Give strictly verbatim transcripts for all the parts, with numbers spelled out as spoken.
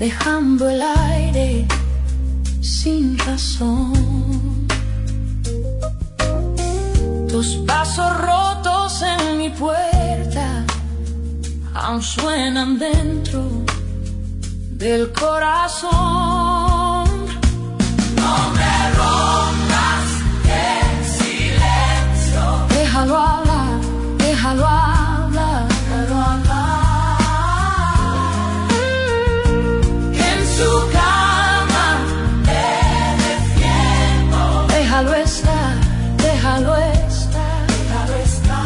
dejando el aire sin razón. Tus pasos rotos en mi puerta aún suenan dentro del corazón. No me rompas el silencio. Déjalo hablar, déjalo hablar, déjalo hablar. En su cama te defiendo. Déjalo estar, déjalo estar, déjalo estar.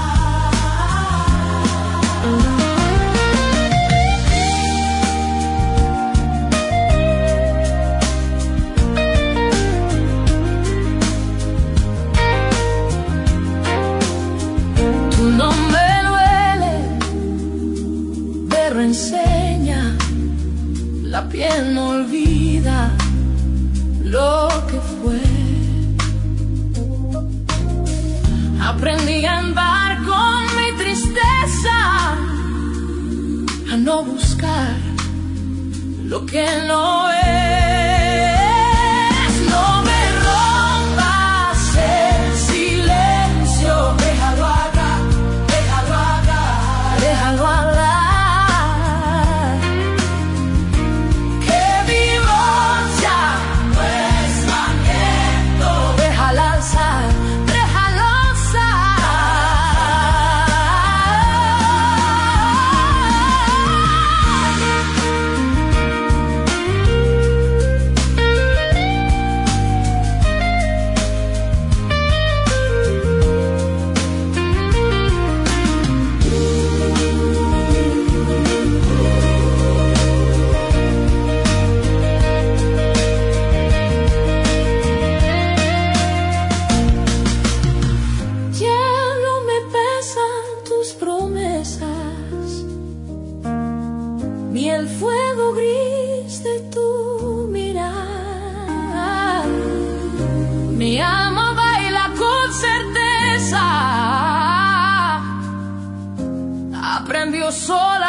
Enseña, la piel no olvida lo que fue. Aprendí a andar con mi tristeza, a no buscar lo que no es. No me rompas el silencio, déjalo hablar, déjalo hablar, déjalo hablar. Ni el fuego gris de tu mirar. Mi alma baila con certeza. Aprendió sola